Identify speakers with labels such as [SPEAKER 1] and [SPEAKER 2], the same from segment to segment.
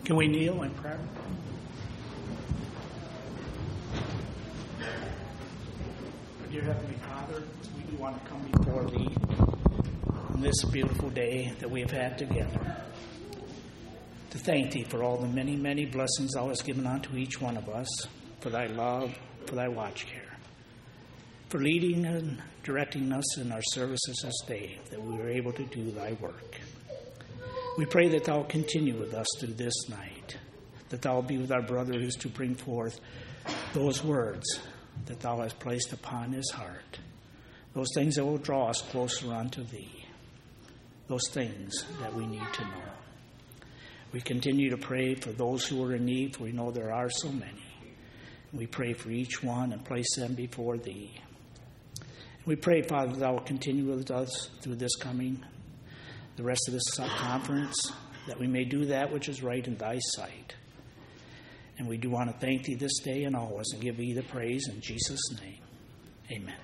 [SPEAKER 1] Can we kneel in prayer? Dear Heavenly Father, we do want to come before Thee on this beautiful day that we have had together, to thank Thee for all the many, many blessings Thou hast given unto each one of us, for Thy love, for Thy watch care, for leading and directing us in our services this day, that we were able to do Thy work. We pray that Thou continue with us through this night, that Thou will be with our brother who is to bring forth those words that Thou hast placed upon his heart, those things that will draw us closer unto Thee, those things that we need to know. We continue to pray for those who are in need, for we know there are so many. We pray for each one and place them before Thee. We pray, Father, Thou will continue with us through this coming, the rest of this conference, that we may do that which is right in Thy sight. And we do want to thank Thee this day and always and give Thee the praise in Jesus' name. Amen.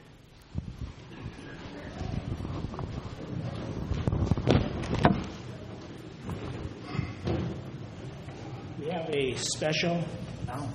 [SPEAKER 1] We have a special now.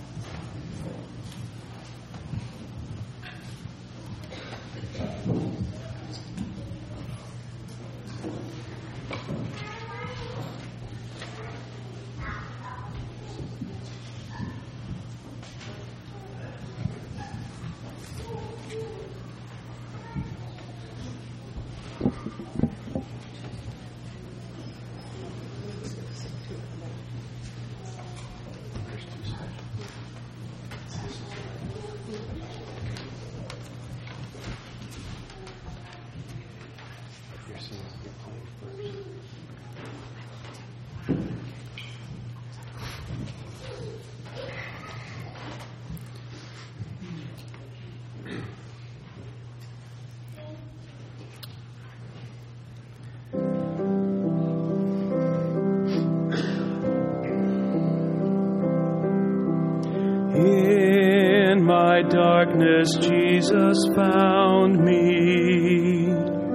[SPEAKER 2] In my darkness, Jesus found me,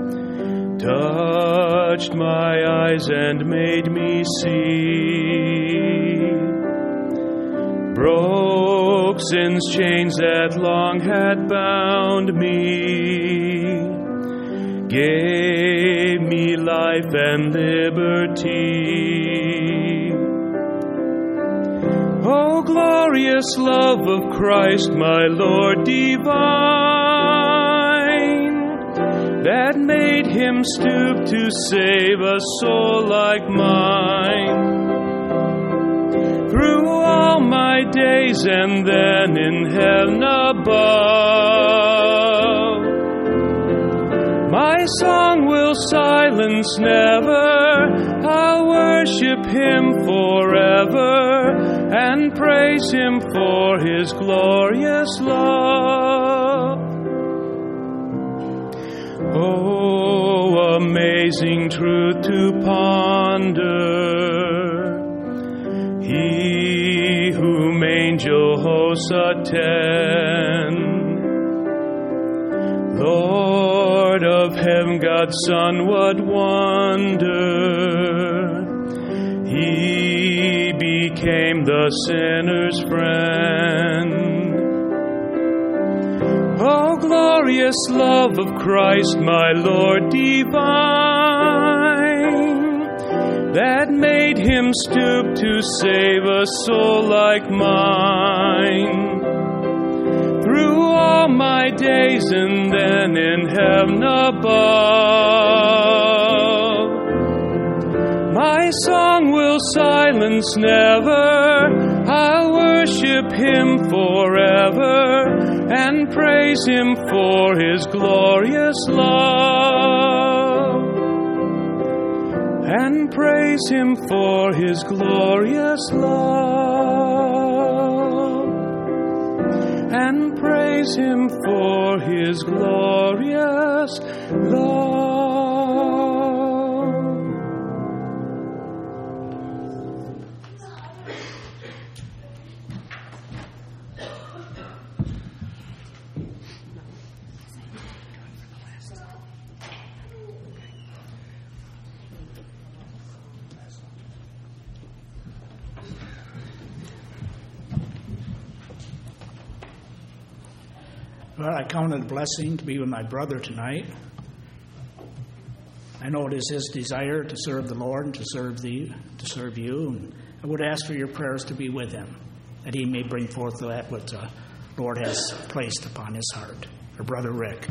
[SPEAKER 2] touched my eyes and made me see, broke sin's chains that long had bound me, gave me life and liberty. O glorious love of Christ, my Lord divine, that made Him stoop to save a soul like mine. Through all my days and then in heaven above, my song will silence never. I'll worship Him forever and praise Him for His glorious love. Oh, amazing truth to ponder, He whom angel hosts attend, Lord of heaven, God's Son, what wonder, He became the sinner's friend. Oh, glorious love of Christ, my Lord divine, that made Him stoop to save a soul like mine. Through all my days and then in heaven above, my song will silence never. I'll worship Him forever and praise Him for His glorious love. And praise Him for His glorious love. And praise Him for His glorious love.
[SPEAKER 1] Well, I count it a blessing to be with my brother tonight. I know it is his desire to serve the Lord and to serve you. And I would ask for your prayers to be with him, that he may bring forth that what the Lord has placed upon his heart. Our brother Rick.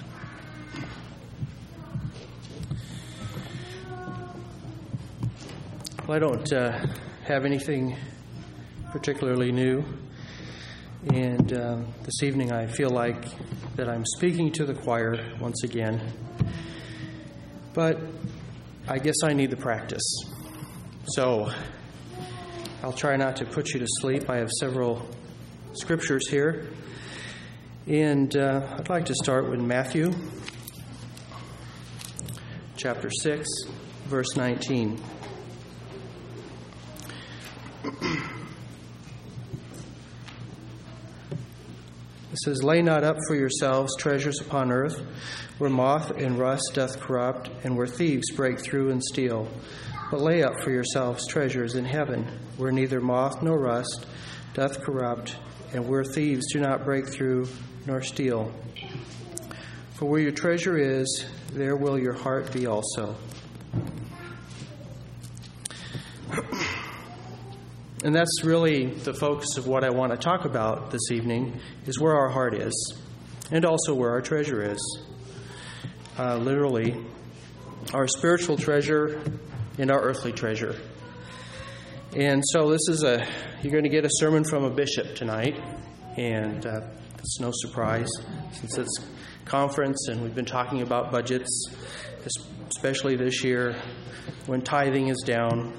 [SPEAKER 3] Well, I don't have anything particularly new. And this evening I feel like that I'm speaking to the choir once again. But I guess I need the practice. So I'll try not to put you to sleep. I have several scriptures here. And I'd like to start with Matthew chapter 6, verse 19. It says, "Lay not up for yourselves treasures upon earth, where moth and rust doth corrupt, and where thieves break through and steal. But lay up for yourselves treasures in heaven, where neither moth nor rust doth corrupt, and where thieves do not break through nor steal. For where your treasure is, there will your heart be also." And that's really the focus of what I want to talk about this evening, is where our heart is, and also where our treasure is. Literally, our spiritual treasure and our earthly treasure. And so you're going to get a sermon from a bishop tonight, and it's no surprise, since it's conference and we've been talking about budgets, especially this year when tithing is down.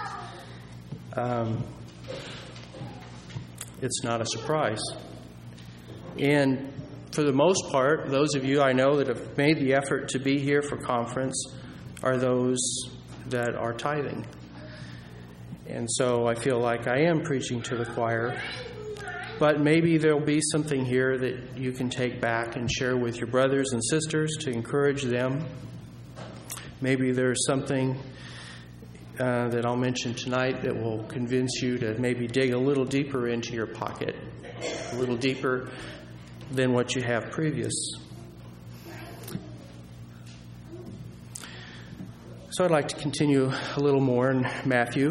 [SPEAKER 3] It's not a surprise. And for the most part, those of you I know that have made the effort to be here for conference are those that are tithing. And so I feel like I am preaching to the choir. But maybe there'll be something here that you can take back and share with your brothers and sisters to encourage them. Maybe there's something that I'll mention tonight that will convince you to maybe dig a little deeper into your pocket, a little deeper than what you have previous. So I'd like to continue a little more in Matthew.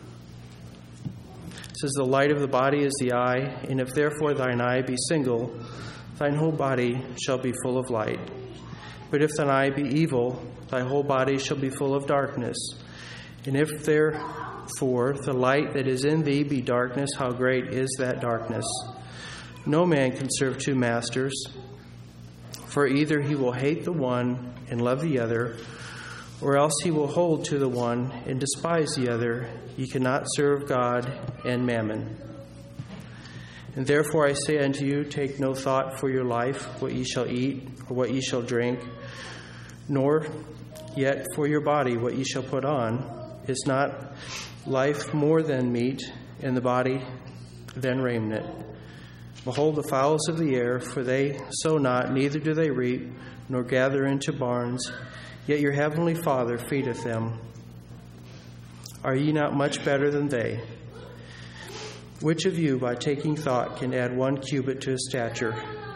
[SPEAKER 3] It says, "The light of the body is the eye, and if therefore thine eye be single, thine whole body shall be full of light. But if thine eye be evil, thy whole body shall be full of darkness. And if therefore the light that is in thee be darkness, how great is that darkness? No man can serve two masters, for either he will hate the one and love the other, or else he will hold to the one and despise the other. Ye cannot serve God and mammon. And therefore I say unto you, take no thought for your life, what ye shall eat, or what ye shall drink, nor yet for your body, what ye shall put on. Is not life more than meat, and the body than raiment? Behold the fowls of the air, for they sow not, neither do they reap, nor gather into barns, yet your heavenly Father feedeth them. Are ye not much better than they? Which of you, by taking thought, can add 1 cubit to his stature?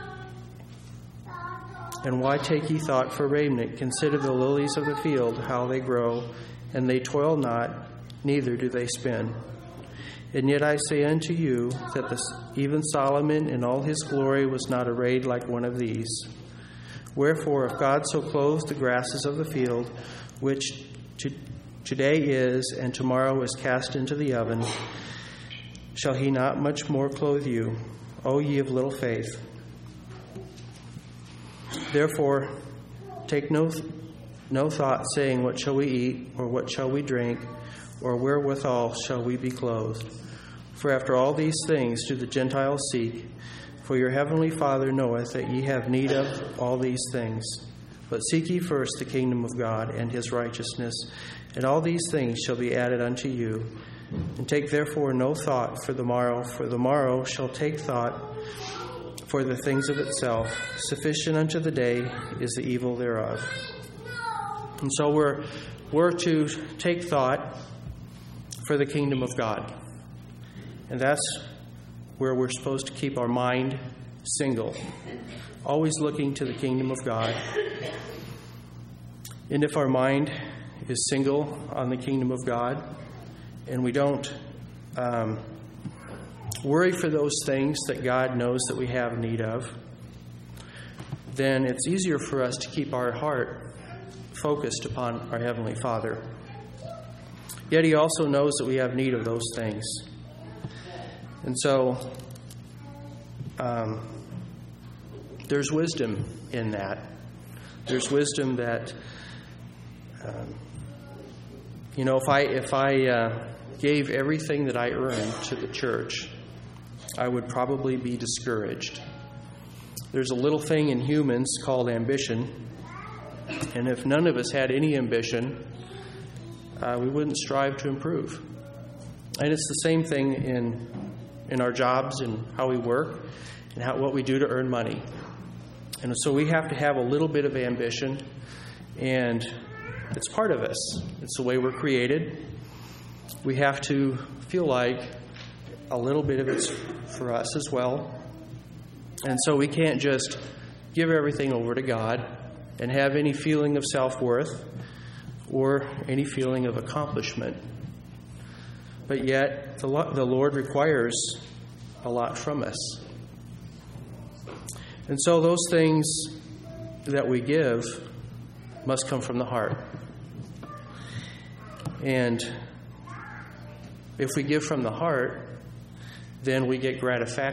[SPEAKER 3] And why take ye thought for raiment? Consider the lilies of the field, how they grow, and they toil not, neither do they spin. And yet I say unto you that even Solomon in all his glory was not arrayed like one of these. Wherefore, if God so clothes the grasses of the field, which today is and tomorrow is cast into the oven, shall he not much more clothe you, O ye of little faith? Therefore, take no thought, saying, what shall we eat, or what shall we drink, or wherewithal shall we be clothed? For after all these things do the Gentiles seek. For your heavenly Father knoweth that ye have need of all these things. But seek ye first the kingdom of God and his righteousness, and all these things shall be added unto you. And take therefore no thought for the morrow shall take thought for the things of itself. Sufficient unto the day is the evil thereof." And so we're to take thought for the kingdom of God. And that's where we're supposed to keep our mind single, always looking to the kingdom of God. And if our mind is single on the kingdom of God, and we don't worry for those things that God knows that we have need of, then it's easier for us to keep our heart focused upon our Heavenly Father. Yet He also knows that we have need of those things. And so there's wisdom in that. There's wisdom that, if I gave everything that I earned to the church, I would probably be discouraged. There's a little thing in humans called ambition, and if none of us had any ambition, we wouldn't strive to improve. And it's the same thing in our jobs and how we work and what we do to earn money. And so we have to have a little bit of ambition, and it's part of us. It's the way we're created. We have to feel like a little bit of it's for us as well. And so we can't just give everything over to God and have any feeling of self-worth or any feeling of accomplishment. But yet, the Lord requires a lot from us. And so those things that we give must come from the heart. And if we give from the heart, then we get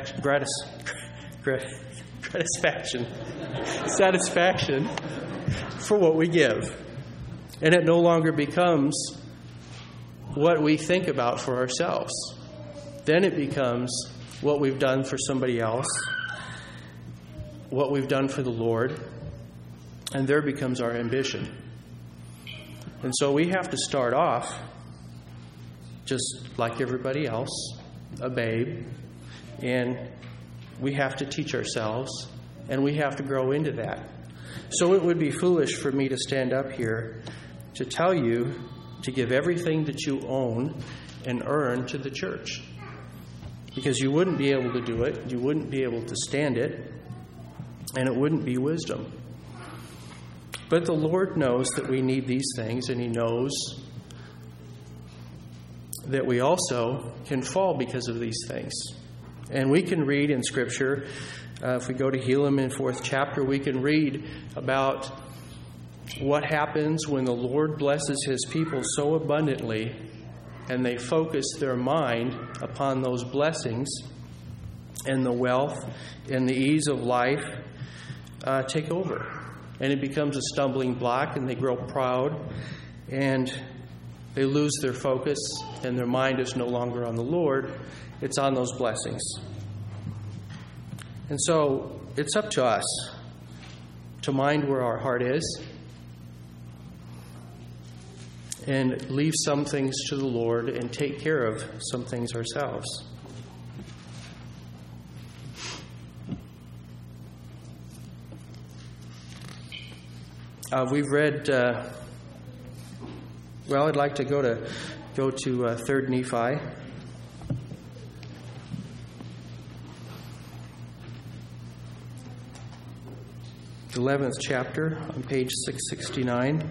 [SPEAKER 3] satisfaction for what we give. And it no longer becomes what we think about for ourselves. Then it becomes what we've done for somebody else, what we've done for the Lord, and there becomes our ambition. And so we have to start off just like everybody else, a babe, and we have to teach ourselves, and we have to grow into that. So it would be foolish for me to stand up here to tell you to give everything that you own and earn to the church, because you wouldn't be able to do it, you wouldn't be able to stand it, and it wouldn't be wisdom. But the Lord knows that we need these things, and He knows that we also can fall because of these things. And we can read in Scripture, if we go to Helaman in 4th chapter, we can read about what happens when the Lord blesses His people so abundantly and they focus their mind upon those blessings, and the wealth and the ease of life take over. And it becomes a stumbling block, and they grow proud, and they lose their focus, and their mind is no longer on the Lord. It's on those blessings. And so it's up to us to mind where our heart is and leave some things to the Lord and take care of some things ourselves. We've read, I'd like to go to 3rd Nephi. The 11th chapter on page 669.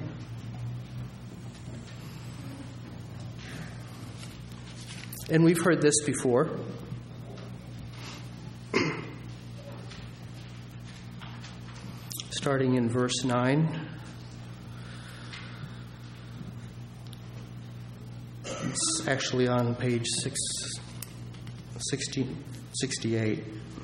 [SPEAKER 3] And we've heard this before. Starting in verse 9. It's actually on page 68.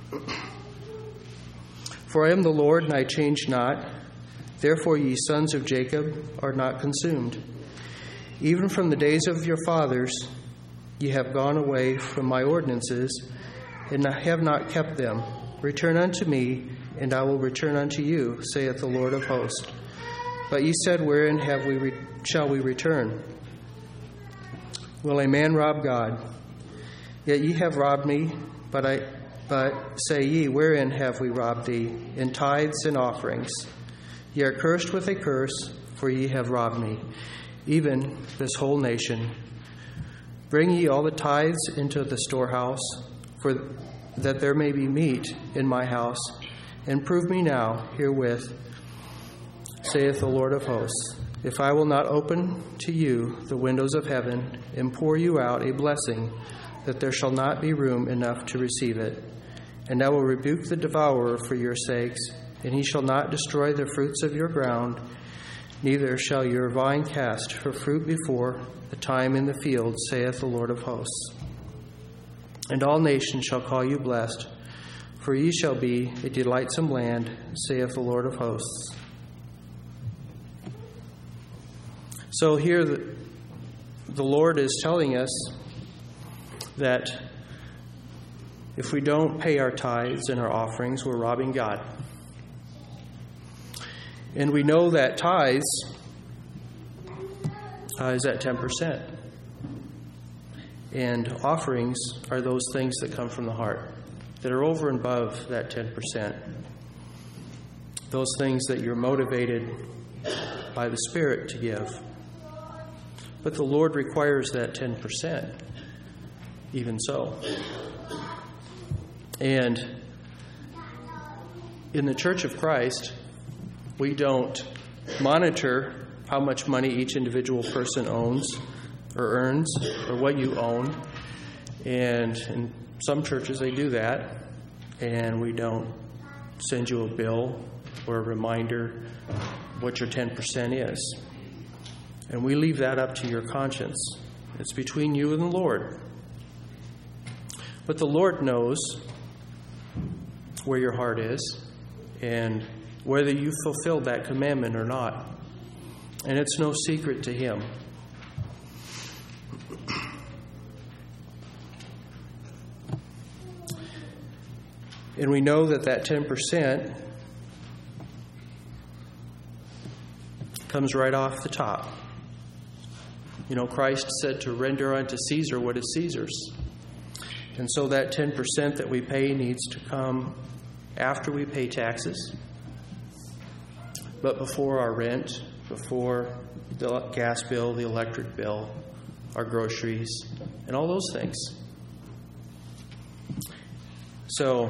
[SPEAKER 3] For I am the Lord, and I change not. Therefore ye sons of Jacob are not consumed. Even from the days of your fathers ye have gone away from my ordinances, and have not kept them. Return unto me, and I will return unto you, saith the Lord of hosts. But ye said, wherein shall we return? Will a man rob God? Yet ye have robbed me, but say ye, wherein have we robbed thee? In tithes and offerings. Ye are cursed with a curse, for ye have robbed me, even this whole nation. Bring ye all the tithes into the storehouse, for that there may be meat in my house, and prove me now herewith, saith the Lord of hosts, if I will not open to you the windows of heaven and pour you out a blessing, that there shall not be room enough to receive it. And I will rebuke the devourer for your sakes, and he shall not destroy the fruits of your ground, neither shall your vine cast her fruit before the time in the field, saith the Lord of hosts. And all nations shall call you blessed, for ye shall be a delightsome land, saith the Lord of hosts. So here the Lord is telling us that if we don't pay our tithes and our offerings, we're robbing God. And we know that tithes is at 10%. And offerings are those things that come from the heart, that are over and above that 10%. Those things that you're motivated by the Spirit to give. But the Lord requires that 10%, even so. And in the Church of Christ, we don't monitor how much money each individual person owns or earns or what you own. And in some churches, they do that. And we don't send you a bill or a reminder what your 10% is. And we leave that up to your conscience. It's between you and the Lord. But the Lord knows where your heart is and whether you fulfilled that commandment or not. And it's no secret to Him. And we know that 10% comes right off the top. You know, Christ said to render unto Caesar what is Caesar's. And so that 10% that we pay needs to come after we pay taxes, but before our rent, before the gas bill, the electric bill, our groceries, and all those things. So,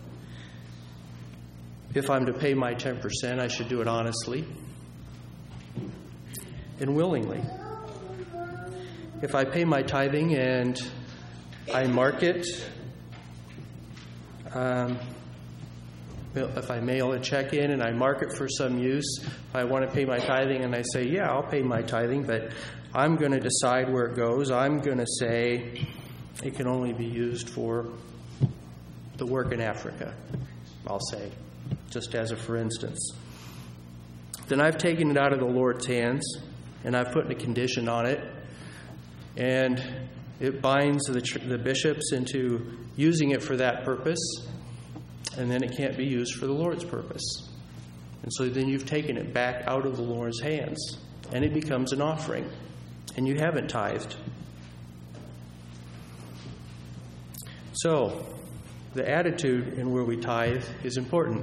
[SPEAKER 3] if I'm to pay my 10%, I should do it honestly and willingly. If I pay my tithing and I mark it, if I mail a check in and I mark it for some use, if I want to pay my tithing and I say, yeah, I'll pay my tithing, but I'm going to decide where it goes. I'm going to say it can only be used for the work in Africa, I'll say, just as a for instance. Then I've taken it out of the Lord's hands and I've put a condition on it, and it binds the bishops into using it for that purpose, and then it can't be used for the Lord's purpose. And so then you've taken it back out of the Lord's hands, and it becomes an offering, and you haven't tithed. So, the attitude in where we tithe is important.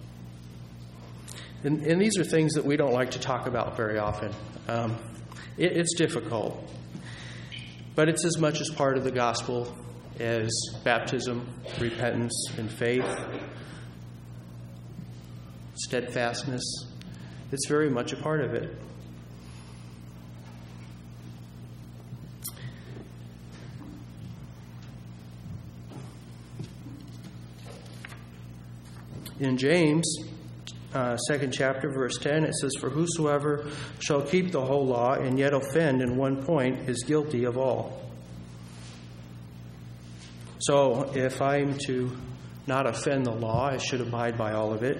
[SPEAKER 3] And these are things that we don't like to talk about very often. It's difficult. But it's as much as part of the gospel as baptism, repentance, and faith, steadfastness. It's very much a part of it. In James, 2nd chapter, verse 10, it says, "For whosoever shall keep the whole law and yet offend in one point is guilty of all." So if I'm to not offend the law, I should abide by all of it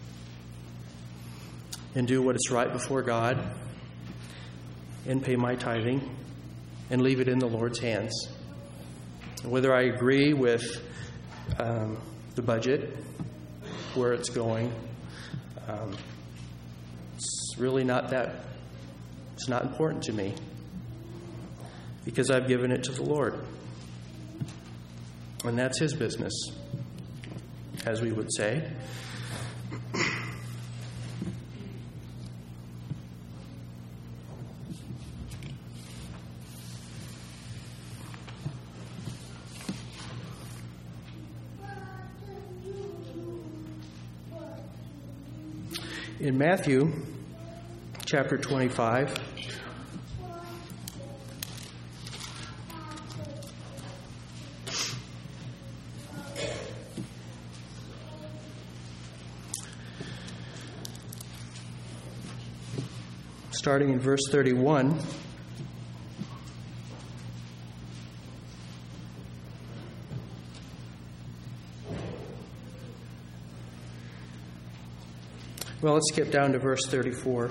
[SPEAKER 3] and do what is right before God and pay my tithing and leave it in the Lord's hands. Whether I agree with the budget, where it's going, it's really it's not important to me because I've given it to the Lord. And that's His business, as we would say. In Matthew chapter 25, starting in verse 31, well, let's skip down to verse 34.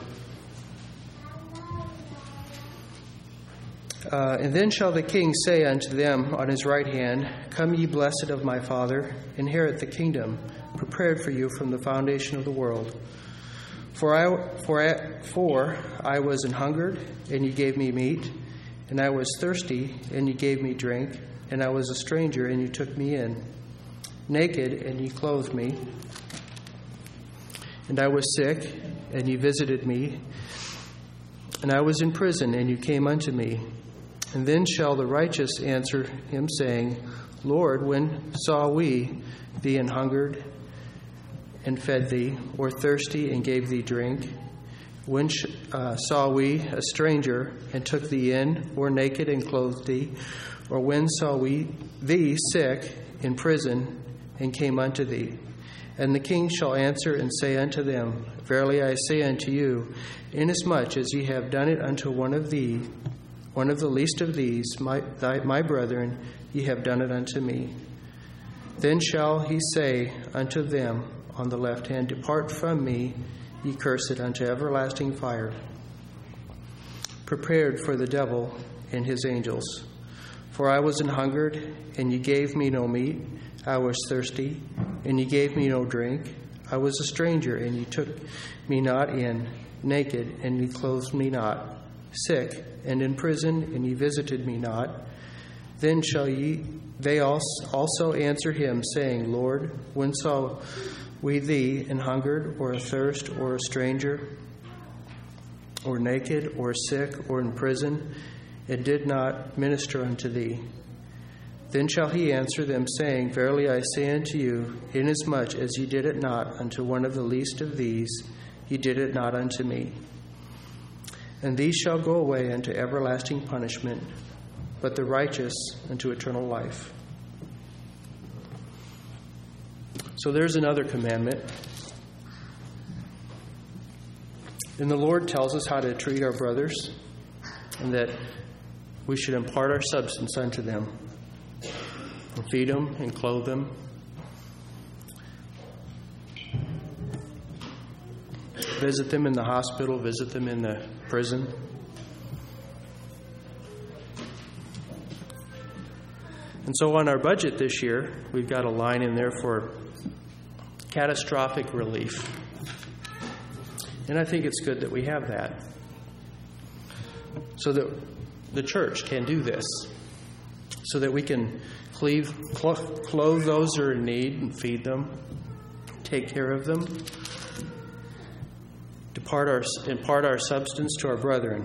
[SPEAKER 3] And then shall the king say unto them on his right hand, Come ye blessed of my Father, inherit the kingdom prepared for you from the foundation of the world. For I was an hungered, and ye gave me meat, and I was thirsty, and ye gave me drink, and I was a stranger, and ye took me in, naked, and ye clothed me, and I was sick, and ye visited me, and I was in prison, and you came unto me. And then shall the righteous answer him, saying, Lord, when saw we thee an hungered, and fed thee, or thirsty, and gave thee drink? When saw we a stranger, and took thee in, or naked, and clothed thee? Or when saw we thee sick, in prison, and came unto thee? And the king shall answer and say unto them, Verily I say unto you, inasmuch as ye have done it unto one of the least of these, my brethren, ye have done it unto me. Then shall he say unto them on the left hand, Depart from me, ye cursed, unto everlasting fire, prepared for the devil and his angels. For I was an hungered, and ye gave me no meat. I was thirsty, and ye gave me no drink. I was a stranger, and ye took me not in, naked, and ye clothed me not, sick, and in prison, and ye visited me not. Then shall they also answer him, saying, Lord, when saw we thee an hungered, or athirst, or a stranger, or naked, or sick, or in prison, and did not minister unto thee? Then shall he answer them, saying, Verily I say unto you, inasmuch as ye did it not unto one of the least of these, ye did it not unto me. And these shall go away unto everlasting punishment, but the righteous unto eternal life. So there's another commandment. And the Lord tells us how to treat our brothers, and that we should impart our substance unto them, and feed them and clothe them. Visit them in the hospital, visit them in the prison. And so on our budget this year, we've got a line in there for catastrophic relief. And I think it's good that we have that, so that the church can do this, so that we can clothe those who are in need and feed them, take care of them, impart our substance to our brethren.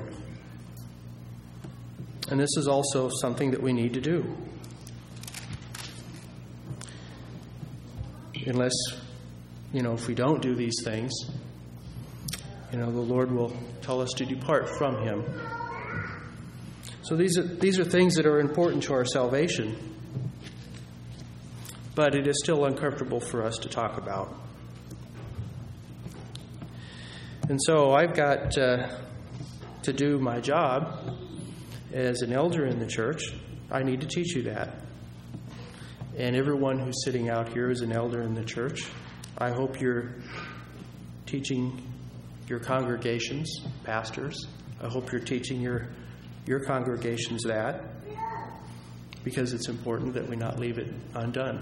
[SPEAKER 3] And this is also something that we need to do. Unless, if we don't do these things, the Lord will tell us to depart from Him. So these are things that are important to our salvation, but it is still uncomfortable for us to talk about. And so I've got to do my job as an elder in the church. I need to teach you that. And everyone who's sitting out here is an elder in the church. I hope you're teaching your congregations, pastors. I hope you're teaching your congregations that, because it's important that we not leave it undone.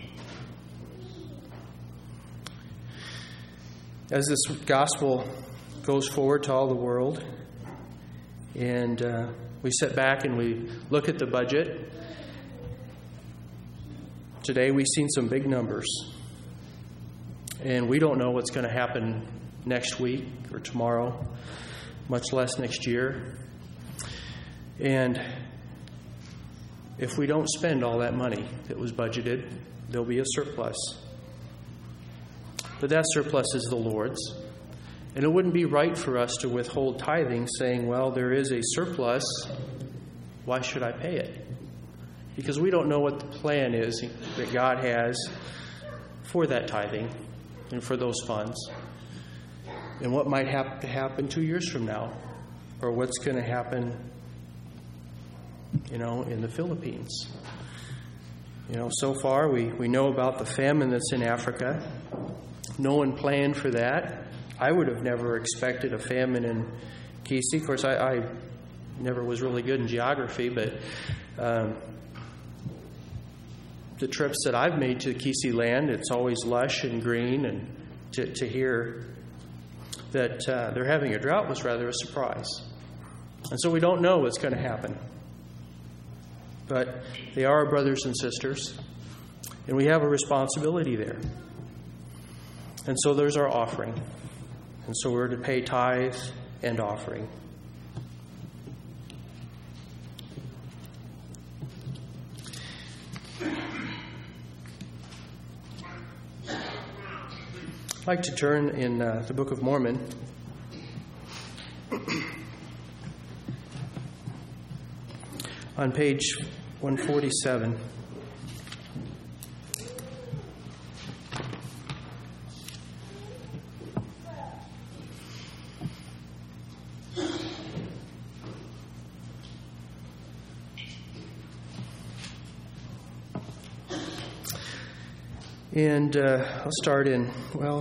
[SPEAKER 3] As this gospel goes forward to all the world, and we sit back and we look at the budget, today we've seen some big numbers, and we don't know what's going to happen next week or tomorrow, much less next year. And if we don't spend all that money that was budgeted, there'll be a surplus. But that surplus is the Lord's. And it wouldn't be right for us to withhold tithing, saying, well, there is a surplus. Why should I pay it? Because we don't know what the plan is that God has for that tithing and for those funds. And what might have to happen 2 years from now. Or what's going to happen, in the Philippines. So far we know about the famine that's in Africa. No one planned for that. I would have never expected a famine in Kisi. Of course, I never was really good in geography, but the trips that I've made to Kisi land, it's always lush and green, and to hear that they're having a drought was rather a surprise. And so we don't know what's going to happen. But they are our brothers and sisters, and we have a responsibility there. And so there's our offering. And so we're to pay tithe and offering. I'd like to turn in the Book of Mormon. On page 147. And I'll start in,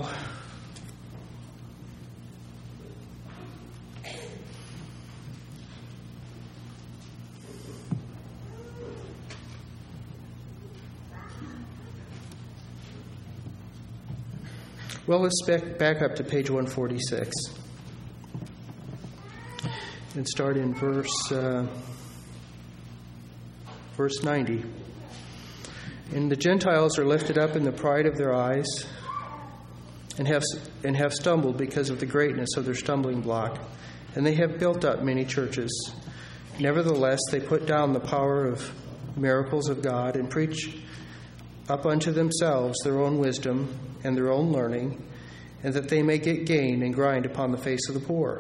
[SPEAKER 3] let's back up to page 146 and start in verse 90. And the Gentiles are lifted up in the pride of their eyes and have stumbled because of the greatness of their stumbling block, and they have built up many churches. Nevertheless, they put down the power of miracles of God and preach up unto themselves their own wisdom and their own learning, and that they may get gain and grind upon the face of the poor.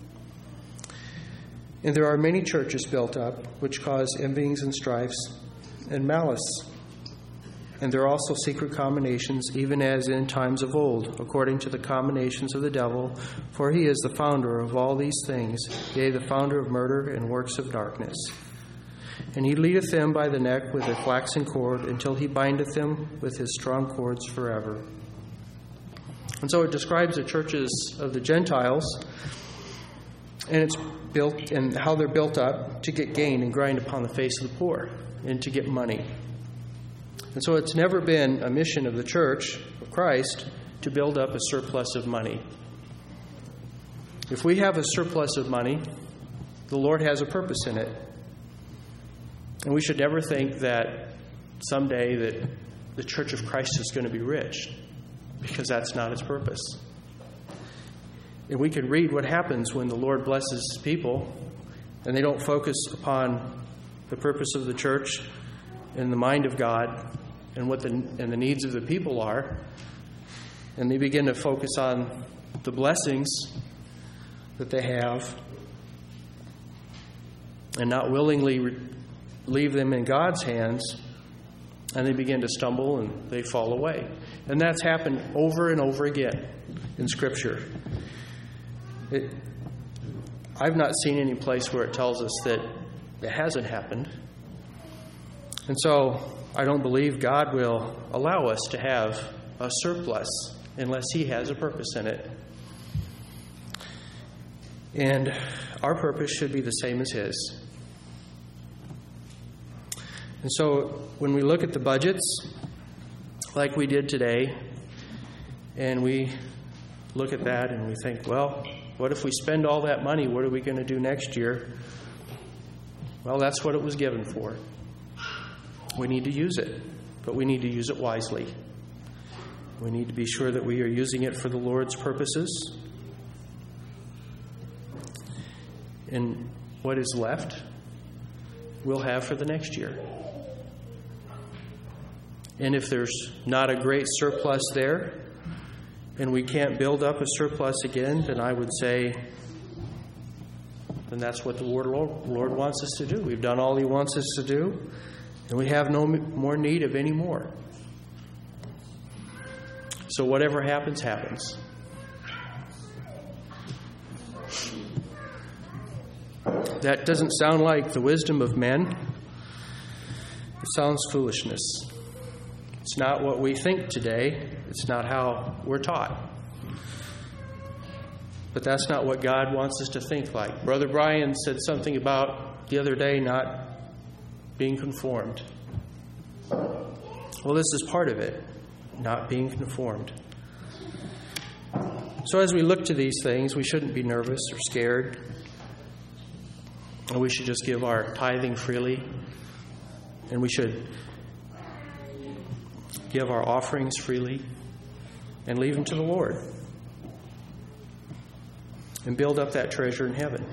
[SPEAKER 3] And there are many churches built up, which cause envyings and strifes and malice. And there are also secret combinations, even as in times of old, according to the combinations of the devil, for he is the founder of all these things, yea, the founder of murder and works of darkness. And he leadeth them by the neck with a flaxen cord, until he bindeth them with his strong cords forever. And so it describes the churches of the Gentiles, and it's built, and how they're built up to get gain and grind upon the face of the poor, and to get money. And so it's never been a mission of the Church of Christ to build up a surplus of money. If we have a surplus of money, the Lord has a purpose in it. And we should never think that someday that the Church of Christ is going to be rich, because that's not its purpose. And we can read what happens when the Lord blesses his people and they don't focus upon the purpose of the church and the mind of God and what the needs of the people are, and they begin to focus on the blessings that they have and not willingly leave them in God's hands, and they begin to stumble and they fall away. And that's happened over and over again in Scripture. I've not seen any place where it tells us that it hasn't happened. And so I don't believe God will allow us to have a surplus unless he has a purpose in it. And our purpose should be the same as his. And so when we look at the budgets, like we did today, and we look at that and we think, well, what if we spend all that money? What are we going to do next year? Well, that's what it was given for. We need to use it, but we need to use it wisely. We need to be sure that we are using it for the Lord's purposes. And what is left, we'll have for the next year. And if there's not a great surplus there, and we can't build up a surplus again, then I would say, then that's what the Lord wants us to do. We've done all He wants us to do, and we have no more need of any more. So whatever happens, happens. That doesn't sound like the wisdom of men. It sounds foolishness. It's not what we think today. It's not how we're taught. But that's not what God wants us to think like. Brother Brian said something about the other day not being conformed. Well, this is part of it, not being conformed. So as we look to these things, we shouldn't be nervous or scared. And we should just give our tithing freely. And we should give our offerings freely and leave them to the Lord. And build up that treasure in heaven.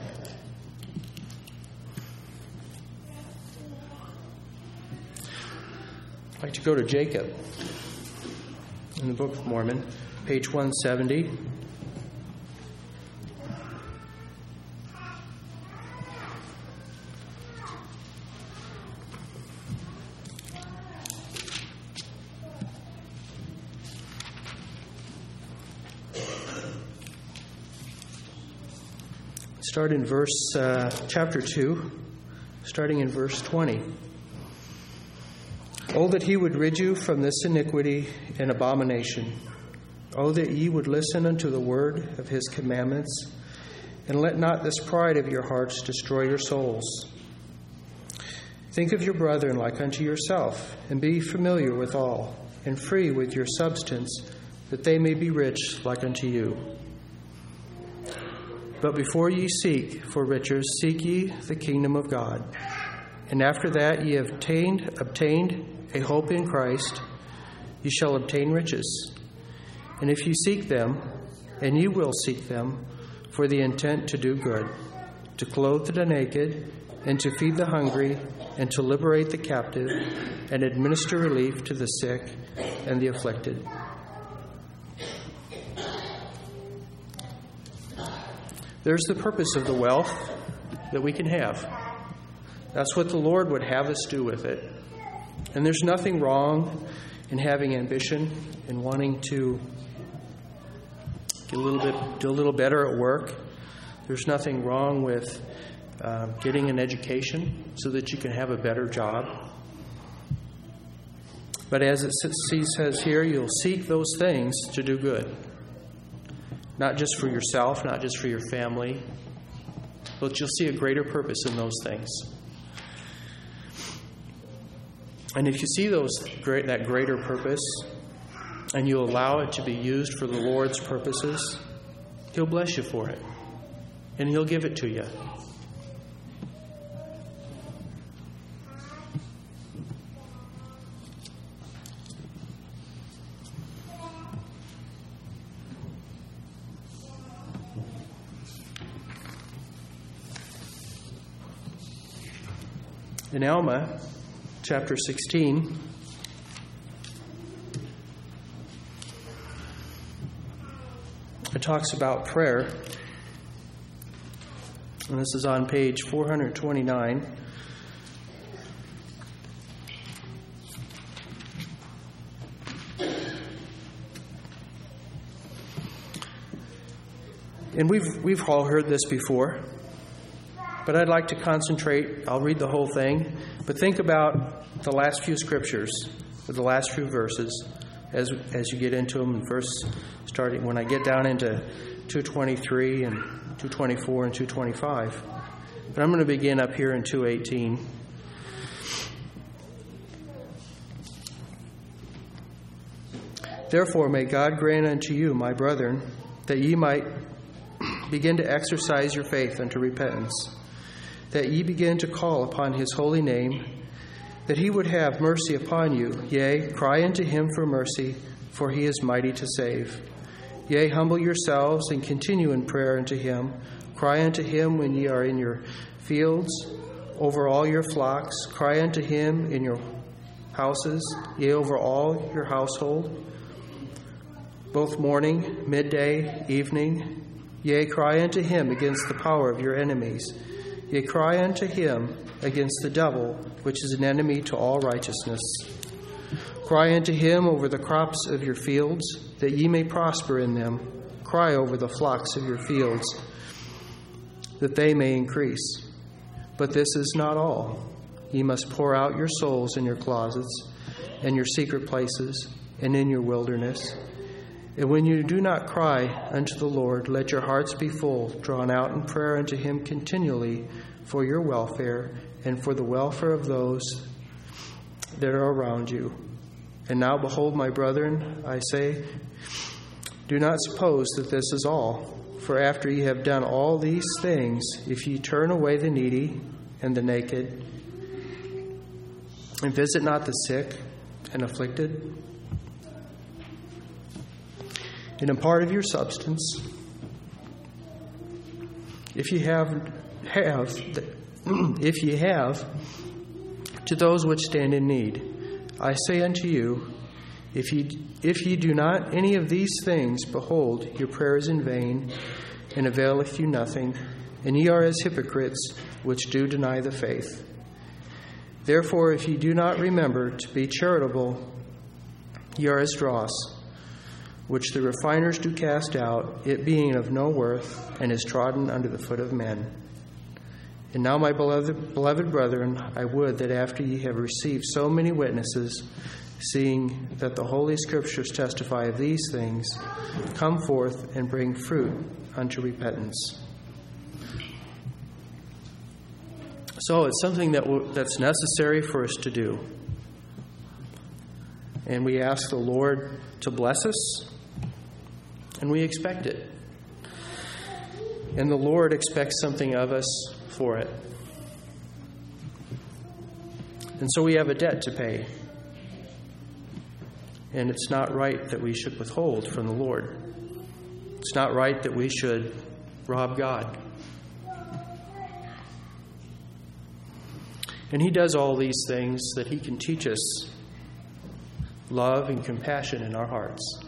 [SPEAKER 3] I'd like to go to Jacob in the Book of Mormon, page 170. Start in chapter 2, starting in verse 20. Oh, that he would rid you from this iniquity and abomination. Oh, that ye would listen unto the word of his commandments, and let not this pride of your hearts destroy your souls. Think of your brethren like unto yourself, and be familiar with all, and free with your substance, that they may be rich like unto you. But before ye seek for riches, seek ye the kingdom of God. And after that ye have obtained a hope in Christ, ye shall obtain riches. And if ye seek them, and ye will seek them, for the intent to do good, to clothe the naked, and to feed the hungry, and to liberate the captive, and administer relief to the sick and the afflicted. There's the purpose of the wealth that we can have. That's what the Lord would have us do with it. And there's nothing wrong in having ambition and wanting to do a little better at work. There's nothing wrong with getting an education so that you can have a better job. But as it says here, you'll seek those things to do good. Not just for yourself, not just for your family, but you'll see a greater purpose in those things. And if you see that greater purpose, and you allow it to be used for the Lord's purposes, He'll bless you for it, and He'll give it to you. In Alma, chapter 16, it talks about prayer. And this is on page 429. And we've all heard this before. But I'd like to concentrate. I'll read the whole thing. But think about the last few scriptures, or the last few verses, as you get into them. Starting when I get down into 2:23 and 2:24 and 2:25. But I'm going to begin up here in 2:18. Therefore may God grant unto you, my brethren, that ye might begin to exercise your faith unto repentance, that ye begin to call upon his holy name, that he would have mercy upon you. Yea, cry unto him for mercy, for he is mighty to save. Yea, humble yourselves and continue in prayer unto him. Cry unto him when ye are in your fields, over all your flocks. Cry unto him in your houses, yea, over all your household. both morning, midday, evening. Yea, cry unto him against the power of your enemies. Yea, cry unto him against the devil, which is an enemy to all righteousness. Cry unto him over the crops of your fields, that ye may prosper in them. Cry over the flocks of your fields, that they may increase. But this is not all. Ye must pour out your souls in your closets, and your secret places, and in your wilderness. And when you do not cry unto the Lord, let your hearts be full, drawn out in prayer unto him continually for your welfare and for the welfare of those that are around you. And now, behold, my brethren, I say, do not suppose that this is all. For after ye have done all these things, if ye turn away the needy and the naked, and visit not the sick and afflicted, and impart of your substance, if ye have to those which stand in need, I say unto you, if ye do not any of these things, behold, your prayer is in vain, and availeth you nothing, and ye are as hypocrites, which do deny the faith. Therefore, if ye do not remember to be charitable, ye are as dross, which the refiners do cast out, it being of no worth, and is trodden under the foot of men. And now, my beloved brethren, I would that after ye have received so many witnesses, seeing that the Holy Scriptures testify of these things, come forth and bring fruit unto repentance. So it's something that's necessary for us to do. And we ask the Lord to bless us, and we expect it. And the Lord expects something of us for it. And so we have a debt to pay. And it's not right that we should withhold from the Lord. It's not right that we should rob God. And he does all these things that he can teach us love and compassion in our hearts.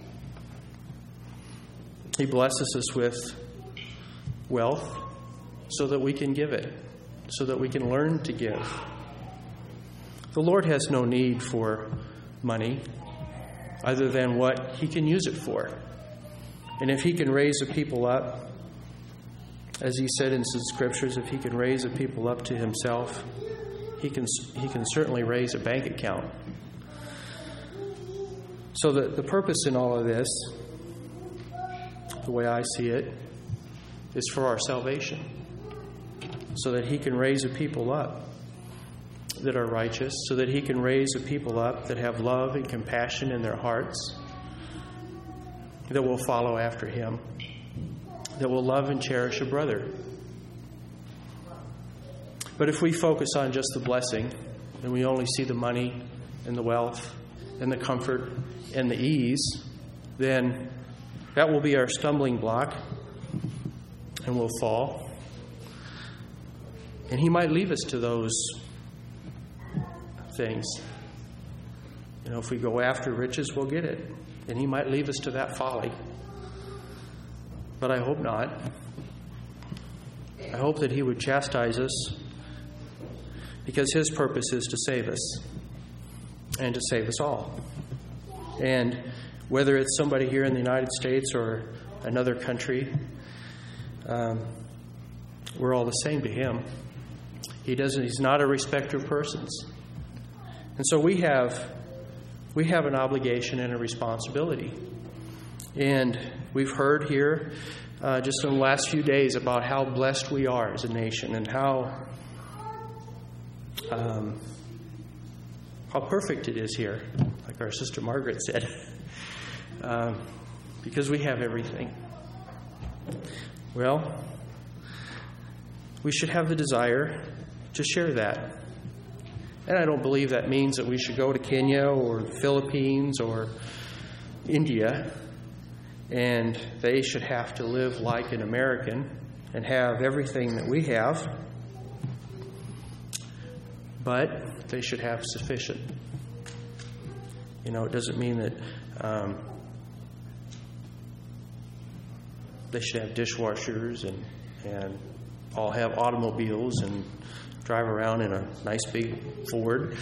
[SPEAKER 3] He blesses us with wealth so that we can give it, so that we can learn to give. The Lord has no need for money other than what he can use it for. And if he can raise a people up, as he said in some scriptures, if he can raise a people up to himself, he can certainly raise a bank account. So the purpose in all of this, the way I see it, is for our salvation, so that he can raise a people up that are righteous, so that he can raise a people up that have love and compassion in their hearts, that will follow after him, that will love and cherish a brother. But if we focus on just the blessing, and we only see the money and the wealth and the comfort and the ease, then that will be our stumbling block, and we'll fall. And he might leave us to those things. You know, if we go after riches, we'll get it. And he might leave us to that folly. But I hope not. I hope that he would chastise us, because his purpose is to save us and to save us all. And whether it's somebody here in the United States or another country, we're all the same to him. He's not a respecter of persons. And so we have an obligation and a responsibility. And we've heard here just in the last few days about how blessed we are as a nation, and how perfect it is here, like our sister Margaret said, because we have everything. Well, we should have the desire to share that. And I don't believe that means that we should go to Kenya or the Philippines or India, and they should have to live like an American and have everything that we have. But they should have sufficient. You know, it doesn't mean that they should have dishwashers and all have automobiles and drive around in a nice big Ford.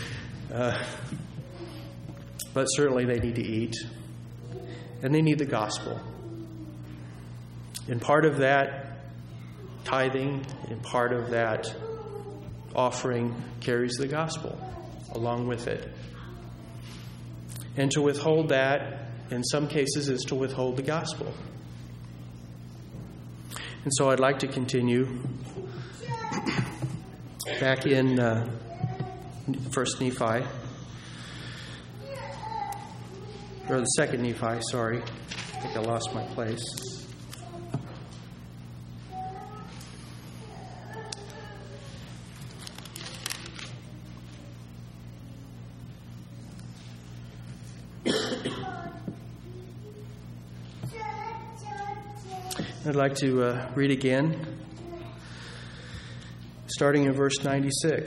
[SPEAKER 3] But certainly they need to eat, and they need the gospel. And part of that tithing and part of that offering carries the gospel along with it. And to withhold that, in some cases, is to withhold the gospel. And so I'd like to continue back in 1 Nephi, or the 2nd Nephi, sorry. I think I lost my place. I'd like to read again, starting in verse 96.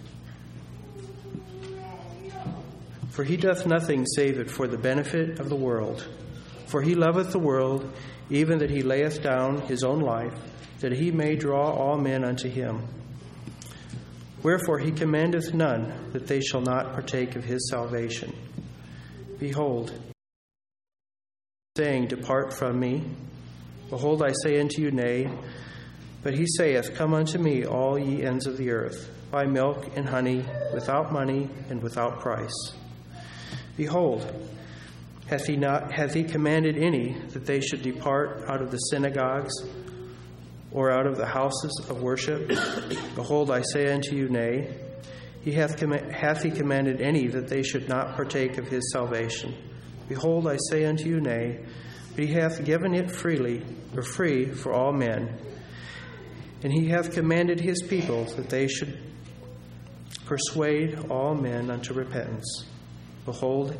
[SPEAKER 3] For he doth nothing save it for the benefit of the world. For he loveth the world, even that he layeth down his own life, that he may draw all men unto him. Wherefore he commandeth none that they shall not partake of his salvation. Behold, saying, Depart from me. Behold, I say unto you, Nay. But he saith, Come unto me, all ye ends of the earth, buy milk and honey, without money and without price. Behold, hath he commanded any that they should depart out of the synagogues or out of the houses of worship? Behold, I say unto you, Nay. Hath he commanded any that they should not partake of his salvation? Behold, I say unto you, Nay. But he hath given it freely, or free, for all men. And he hath commanded his people that they should persuade all men unto repentance. Behold,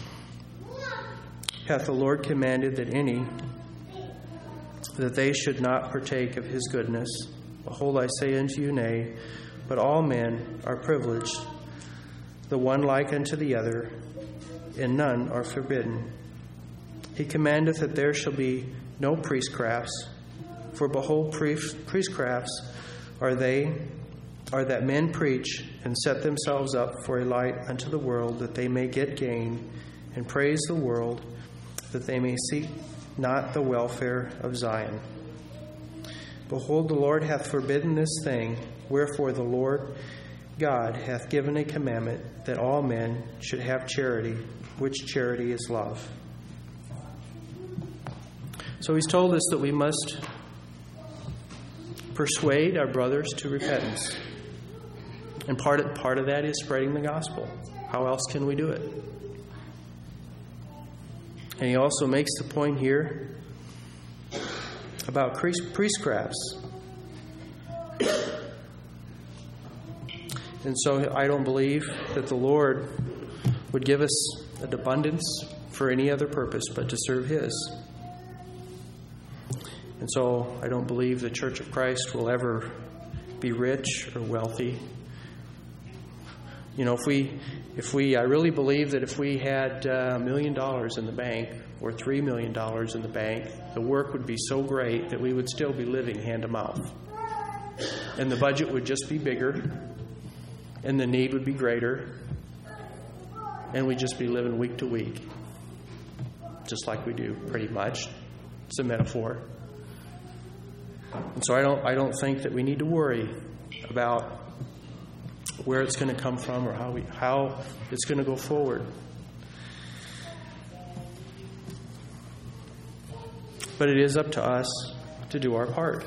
[SPEAKER 3] hath the Lord commanded that they should not partake of his goodness. Behold, I say unto you, Nay, but all men are privileged, the one like unto the other, and none are forbidden. He commandeth that there shall be no priestcrafts, for behold, priestcrafts are that men preach and set themselves up for a light unto the world, that they may get gain, and praise the world, that they may seek not the welfare of Zion. Behold, the Lord hath forbidden this thing, wherefore the Lord God hath given a commandment that all men should have charity, which charity is love. So he's told us that we must persuade our brothers to repentance. And part of that is spreading the gospel. How else can we do it? And he also makes the point here about priestcrafts. And so I don't believe that the Lord would give us an abundance for any other purpose but to serve his. And so I don't believe the Church of Christ will ever be rich or wealthy. You know, I really believe that if we had $1 million in the bank or $3 million in the bank, the work would be so great that we would still be living hand to mouth. And the budget would just be bigger, and the need would be greater, and we'd just be living week to week, just like we do pretty much. It's a metaphor. And so I don't think that we need to worry about where it's going to come from or how it's going to go forward. But it is up to us to do our part.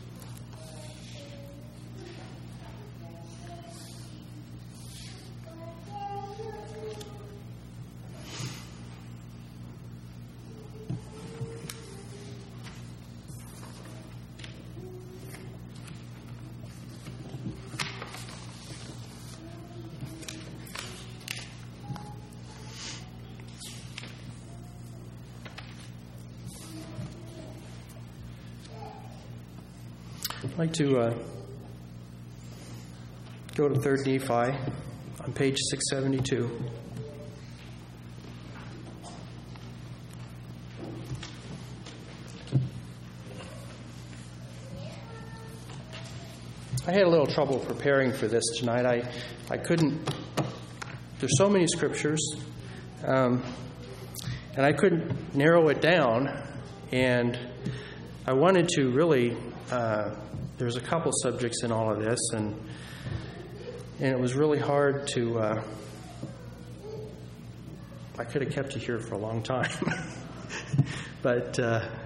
[SPEAKER 3] I'd like to go to 3rd Nephi on page 672. I had a little trouble preparing for this tonight. I couldn't, there's so many scriptures, and I couldn't narrow it down, and I wanted to really, there's a couple subjects in all of this, and it was really hard to, I could have kept you here for a long time, but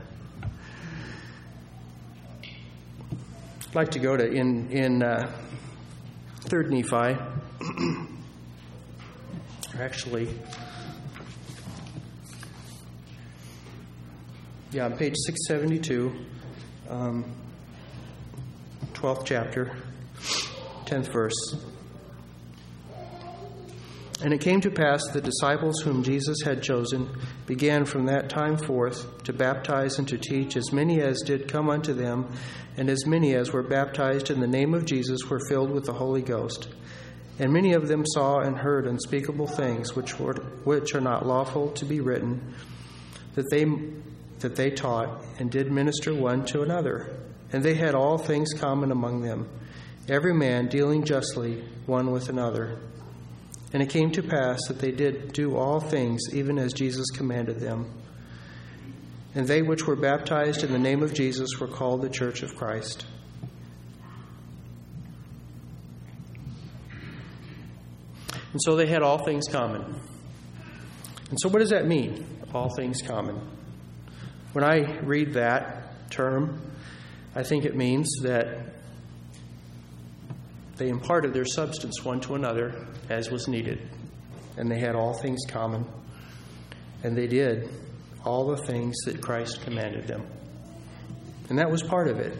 [SPEAKER 3] I'd like to go to in 3rd Nephi, or actually, on page 672, 12th chapter, 10th verse. And it came to pass the disciples whom Jesus had chosen began from that time forth to baptize and to teach as many as did come unto them, and as many as were baptized in the name of Jesus were filled with the Holy Ghost. And many of them saw and heard unspeakable things which are not lawful to be written, that they taught and did minister one to another. And they had all things common among them, every man dealing justly one with another. And it came to pass that they did do all things even as Jesus commanded them. And they which were baptized in the name of Jesus were called the Church of Christ. And so they had all things common. And so what does that mean, all things common? When I read that term, I think it means that they imparted their substance one to another as was needed. And they had all things common. And they did all the things that Christ commanded them. And that was part of it.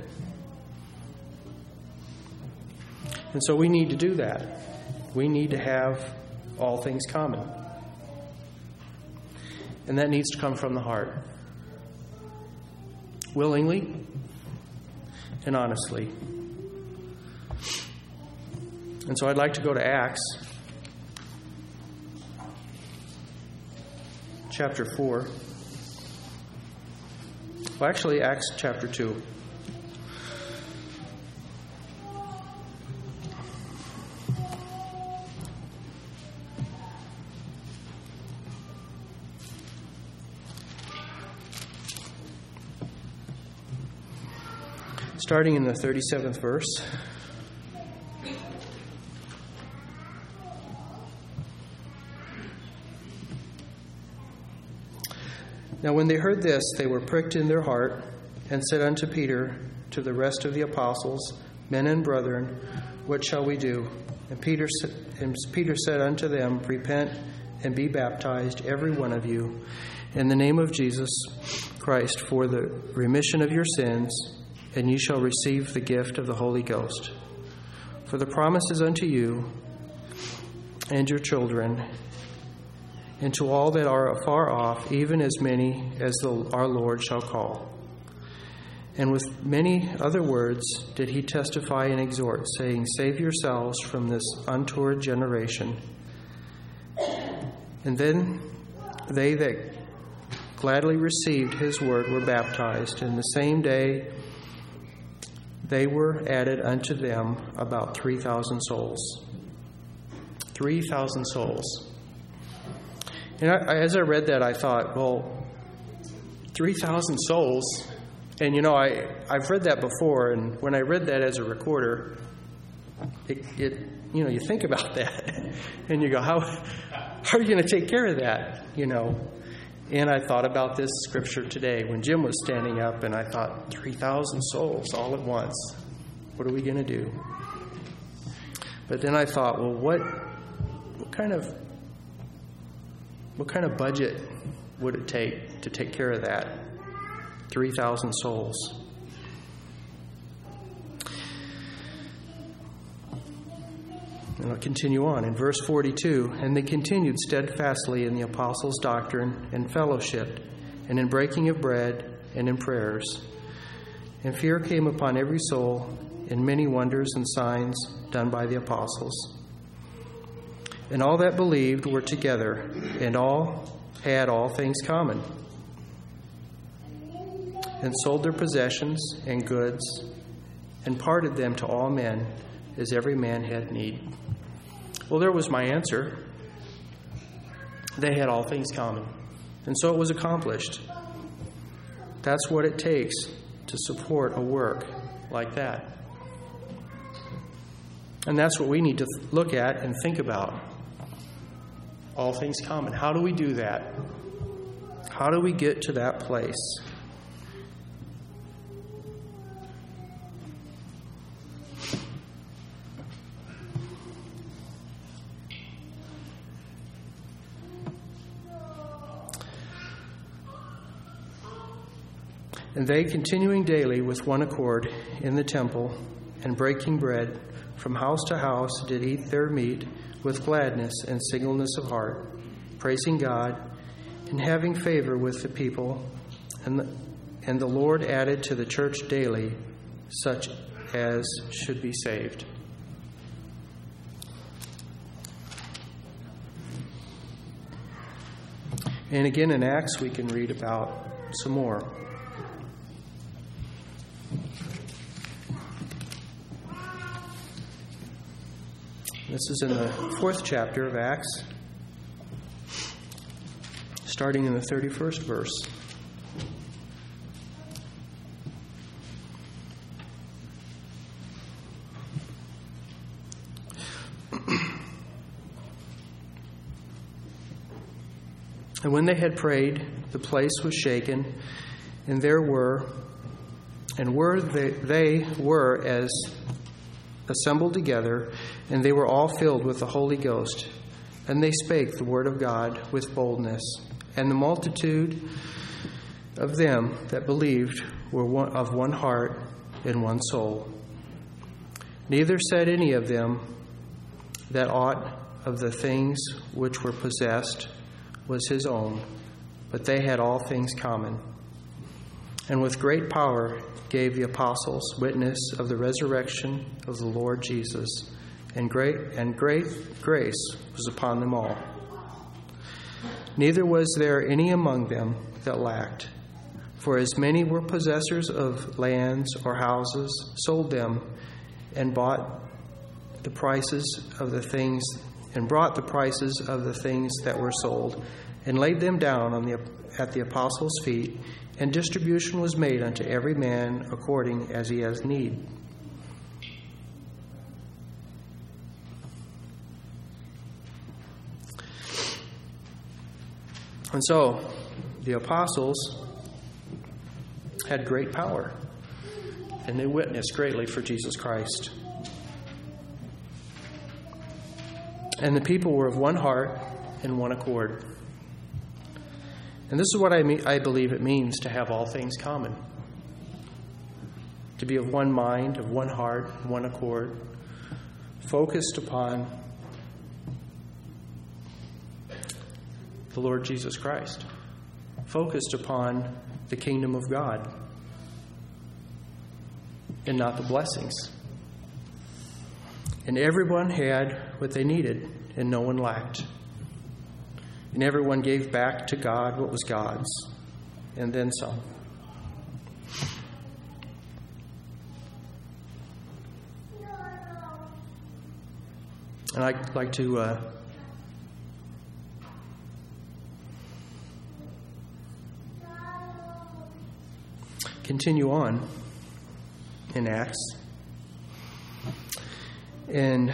[SPEAKER 3] And so we need to do that. We need to have all things common. And that needs to come from the heart. Willingly and honestly. And so I'd like to go to Acts chapter 4. Well, actually, Acts chapter 2. Starting in the 37th verse. Now when they heard this, they were pricked in their heart, and said unto Peter, to the rest of the apostles, Men and brethren, what shall we do? And Peter said unto them, Repent and be baptized, every one of you, in the name of Jesus Christ, for the remission of your sins, and ye shall receive the gift of the Holy Ghost. For the promise is unto you and your children, and to all that are afar off, even as many as our Lord shall call. And with many other words did he testify and exhort, saying, Save yourselves from this untoward generation. And then they that gladly received his word were baptized, and the same day they were added unto them about 3,000 souls. 3,000 souls. And as I read that, I thought, well, 3,000 souls. And, I've read that before, and when I read that as a recorder, you think about that. And you go, how are you going to take care of that, And I thought about this scripture today when Jim was standing up, and I thought, 3,000 souls all at once. What are we going to do? But then I thought, well, what kind of budget would it take to take care of that? 3,000 souls. And I'll continue on in verse 42. And they continued steadfastly in the apostles' doctrine and fellowship, and in breaking of bread, and in prayers. And fear came upon every soul, and many wonders and signs done by the apostles. And all that believed were together, and all had all things common, and sold their possessions and goods, and parted them to all men, as every man had need. Well, there was my answer. They had all things common. And so it was accomplished. That's what it takes to support a work like that. And that's what we need to look at and think about. All things common. How do we do that? How do we get to that place? And they, continuing daily with one accord in the temple, and breaking bread from house to house, did eat their meat with gladness and singleness of heart, praising God, and having favor with the people. And the Lord added to the church daily such as should be saved. And again in Acts we can read about some more. This is in the 4th chapter of Acts, starting in the 31st verse. And when they had prayed, the place was shaken, and they were as assembled together, and they were all filled with the Holy Ghost, and they spake the word of God with boldness. And the multitude of them that believed were of one heart and one soul. Neither said any of them that aught of the things which were possessed was his own, but they had all things common. And with great power gave the apostles witness of the resurrection of the Lord Jesus, and great grace was upon them all. Neither was there any among them that lacked, for as many were possessors of lands or houses, sold them, and brought the prices of the things that were sold, and laid them down at the apostles' feet, and distribution was made unto every man according as he has need. And so, the apostles had great power, and they witnessed greatly for Jesus Christ. And the people were of one heart and one accord. And this is what I believe it means to have all things common. To be of one mind, of one heart, one accord, focused upon the Lord Jesus Christ, focused upon the kingdom of God, and not the blessings. And everyone had what they needed, and no one lacked. And everyone gave back to God what was God's, and then some. And I'd like to continue on in Acts. And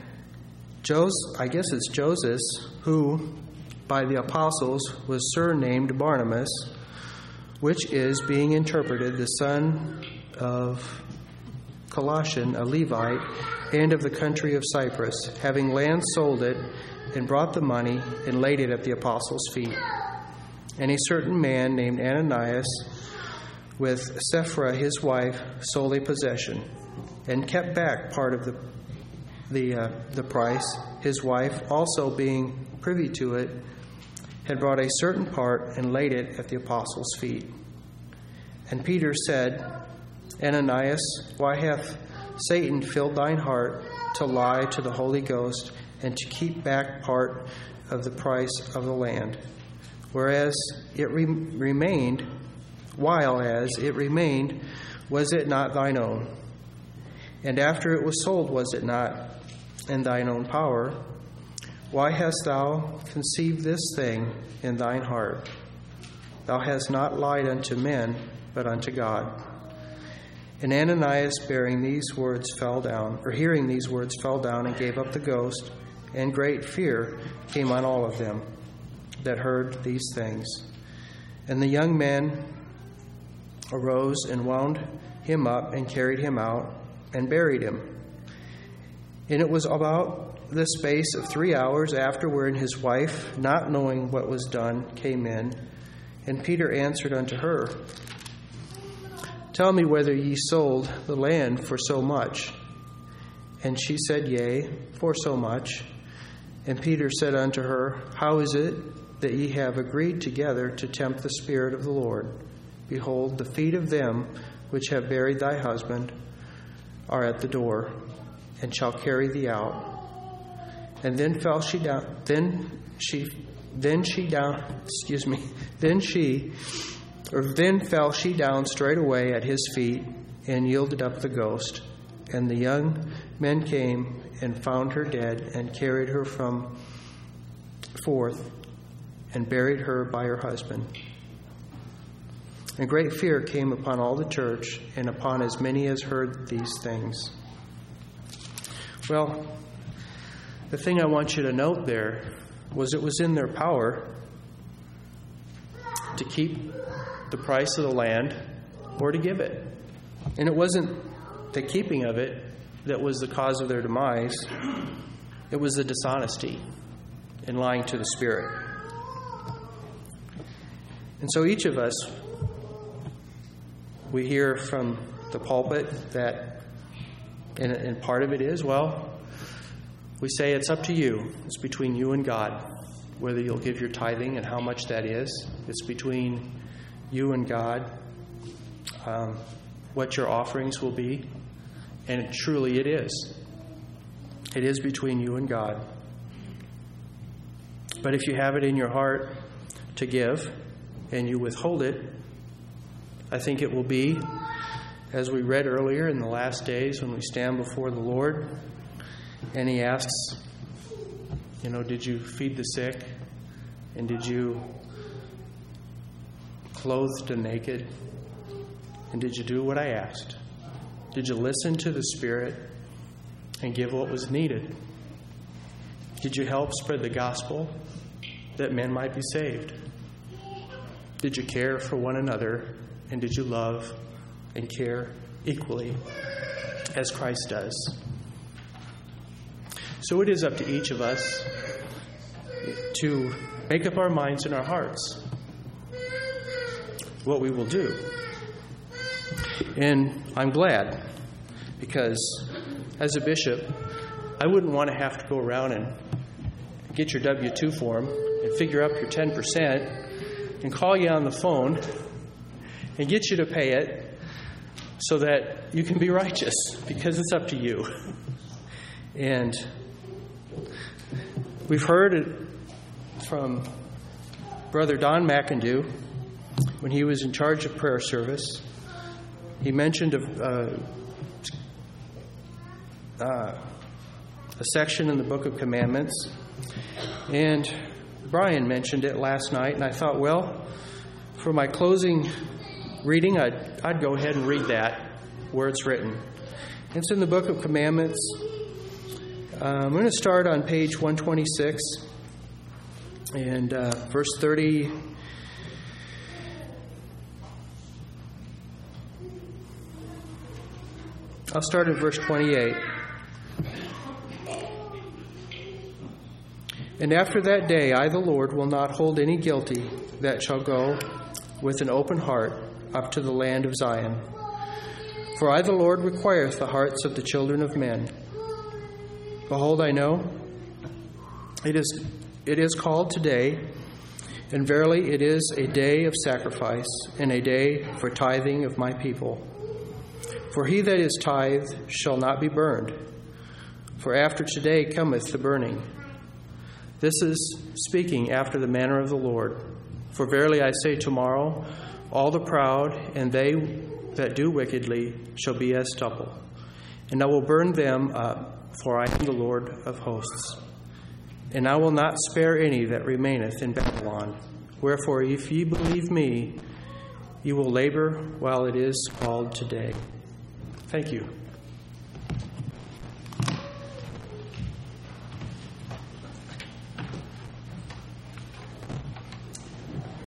[SPEAKER 3] I guess it's Joseph, who by the apostles was surnamed Barnabas, which is, being interpreted, the son of Colossian, a Levite, and of the country of Cyprus, having land sold it, and brought the money, and laid it at the apostles' feet. And a certain man named Ananias, with Sapphira his wife, sold a possession, and kept back part of the price. His wife, also being privy to it, had brought a certain part and laid it at the apostles' feet. And Peter said, Ananias, why hath Satan filled thine heart to lie to the Holy Ghost and to keep back part of the price of the land, while it remained, was it not thine own? And after it was sold, was it not in thine own power? Why hast thou conceived this thing in thine heart? Thou hast not lied unto men, but unto God. And Ananias, hearing these words, fell down and gave up the ghost, and great fear came on all of them that heard these things. And the young man arose and wound him up and carried him out and buried him. And it was about the space of 3 hours after wherein his wife, not knowing what was done, came in. And Peter answered unto her, Tell me whether ye sold the land for so much. And she said, Yea, for so much. And Peter said unto her, How is it that ye have agreed together to tempt the Spirit of the Lord? Behold, the feet of them which have buried thy husband are at the door, and shall carry thee out. And then fell she down. Then fell she down straightway at his feet, and yielded up the ghost. And the young men came and found her dead, and carried her forth, and buried her by her husband. And great fear came upon all the church, and upon as many as heard these things. Well, the thing I want you to note there was it was in their power to keep the price of the land or to give it. And it wasn't the keeping of it that was the cause of their demise. It was the dishonesty in lying to the Spirit. And so each of us, we hear from the pulpit that, and part of it is, well, we say it's up to you. It's between you and God, whether you'll give your tithing and how much that is. It's between you and God, what your offerings will be. And truly it is. It is between you and God. But if you have it in your heart to give and you withhold it, I think it will be, as we read earlier, in the last days when we stand before the Lord and He asks, did you feed the sick? And did you clothe the naked? And did you do what I asked? Did you listen to the Spirit and give what was needed? Did you help spread the gospel that men might be saved? Did you care for one another? And did you love and care equally as Christ does? So it is up to each of us to make up our minds and our hearts what we will do. And I'm glad, because as a bishop, I wouldn't want to have to go around and get your W-2 form and figure up your 10% and call you on the phone and get you to pay it so that you can be righteous, because it's up to you. And we've heard it from Brother Don McIndoe when he was in charge of prayer service. He mentioned a section in the Book of Commandments, and Brian mentioned it last night, and I thought, well, for my closing reading, I'd go ahead and read that where it's written. It's in the Book of Commandments. I'm going to start on page 126 and verse 30. I'll start at verse 28. And after that day, I, the Lord, will not hold any guilty that shall go with an open heart up to the land of Zion. For I, the Lord, requireth the hearts of the children of men. Behold, I know it is called today, and verily it is a day of sacrifice, and a day for tithing of my people. For he that is tithed shall not be burned, for after today cometh the burning. This is speaking after the manner of the Lord. For verily I say, tomorrow all the proud and they that do wickedly shall be as stubble, and I will burn them up, for I am the Lord of hosts. And I will not spare any that remaineth in Babylon. Wherefore, if ye believe me, you will labor while it is called today. Thank you.